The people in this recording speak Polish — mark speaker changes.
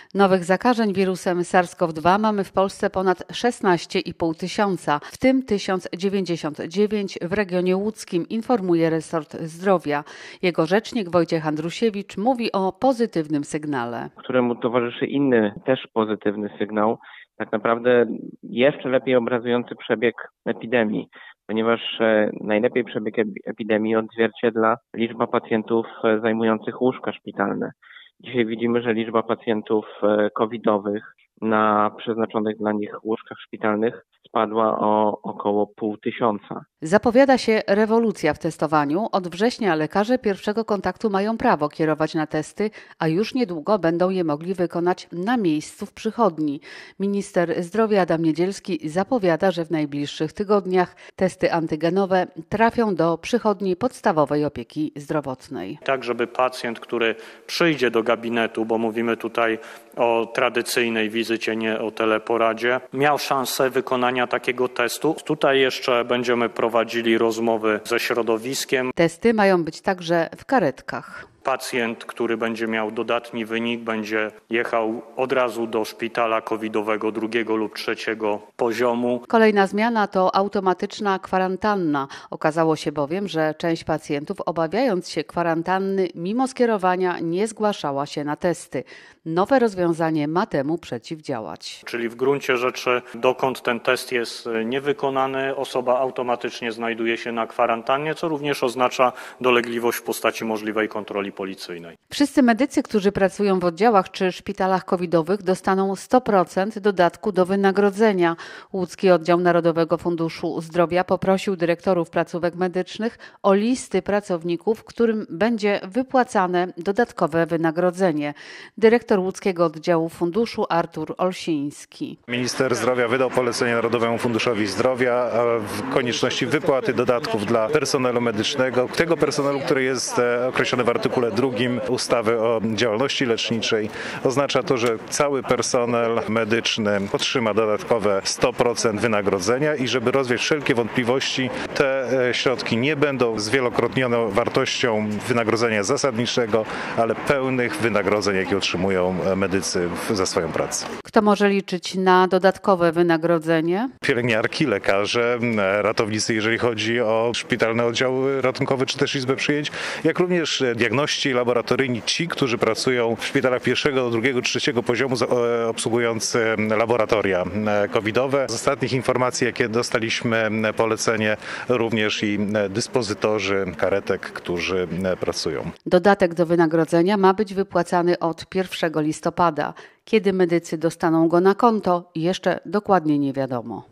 Speaker 1: Nowych zakażeń wirusem SARS-CoV-2 mamy w Polsce ponad 16,5 tysiąca, w tym 1099 w regionie łódzkim, informuje resort zdrowia. Jego rzecznik Wojciech Andrusiewicz mówi o pozytywnym sygnale,
Speaker 2: któremu towarzyszy inny, też pozytywny sygnał, tak naprawdę jeszcze lepiej obrazujący przebieg epidemii, ponieważ najlepiej przebieg epidemii odzwierciedla liczba pacjentów zajmujących łóżka szpitalne. Dzisiaj widzimy, że liczba pacjentów covidowych na przeznaczonych dla nich łóżkach szpitalnych spadła o około 500.
Speaker 1: Zapowiada się rewolucja w testowaniu. Od września lekarze pierwszego kontaktu mają prawo kierować na testy, a już niedługo będą je mogli wykonać na miejscu w przychodni. Minister zdrowia Adam Niedzielski zapowiada, że w najbliższych tygodniach testy antygenowe trafią do przychodni podstawowej opieki zdrowotnej.
Speaker 3: Tak, żeby pacjent, który przyjdzie do gabinetu, bo mówimy tutaj o tradycyjnej wizycie, nie o teleporadzie, miał szansę wykonania takiego testu. Tutaj jeszcze będziemy prowadzili rozmowy ze środowiskiem.
Speaker 1: Testy mają być także w karetkach.
Speaker 3: Pacjent, który będzie miał dodatni wynik, będzie jechał od razu do szpitala covidowego drugiego lub trzeciego poziomu.
Speaker 1: Kolejna zmiana to automatyczna kwarantanna. Okazało się bowiem, że część pacjentów, obawiając się kwarantanny, mimo skierowania nie zgłaszała się na testy. Nowe rozwiązanie ma temu przeciwdziałać.
Speaker 3: Czyli w gruncie rzeczy, dokąd ten test jest niewykonany, osoba automatycznie znajduje się na kwarantannie, co również oznacza dolegliwość w postaci możliwej kontroli policyjnej.
Speaker 1: Wszyscy medycy, którzy pracują w oddziałach czy szpitalach covidowych, dostaną 100% dodatku do wynagrodzenia. Łódzki Oddział Narodowego Funduszu Zdrowia poprosił dyrektorów placówek medycznych o listy pracowników, którym będzie wypłacane dodatkowe wynagrodzenie. Dyrektor Łódzkiego Oddziału Funduszu Artur Olsiński.
Speaker 4: Minister zdrowia wydał polecenie Narodowemu Funduszowi Zdrowia w konieczności wypłaty dodatków dla personelu medycznego, tego personelu, który jest określony w artykule 2 ustawy o działalności leczniczej. Oznacza to, że cały personel medyczny otrzyma dodatkowe 100% wynagrodzenia i żeby rozwiać wszelkie wątpliwości, te środki nie będą zwielokrotnione wartością wynagrodzenia zasadniczego, ale pełnych wynagrodzeń, jakie otrzymują medycy za swoją pracę.
Speaker 1: Kto może liczyć na dodatkowe wynagrodzenie?
Speaker 4: Pielęgniarki, lekarze, ratownicy, jeżeli chodzi o szpitalny oddział ratunkowy czy też izbę przyjęć, jak również diagności laboratoryjni, ci, którzy pracują w szpitalach pierwszego, drugiego, trzeciego poziomu, obsługujący laboratoria covidowe. Z ostatnich informacji, jakie dostaliśmy, polecenie również i dyspozytorzy karetek, którzy pracują.
Speaker 1: Dodatek do wynagrodzenia ma być wypłacany od 1 listopada. Kiedy medycy dostaną go na konto, jeszcze dokładnie nie wiadomo.